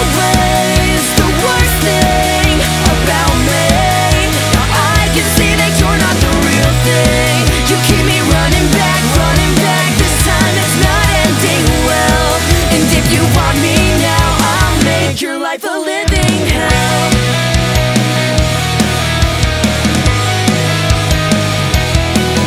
always the worst thing about me. Now I can see that you're not the real thing. You keep me running back. This time it's not ending well. And if you want me now, I'll make your life a little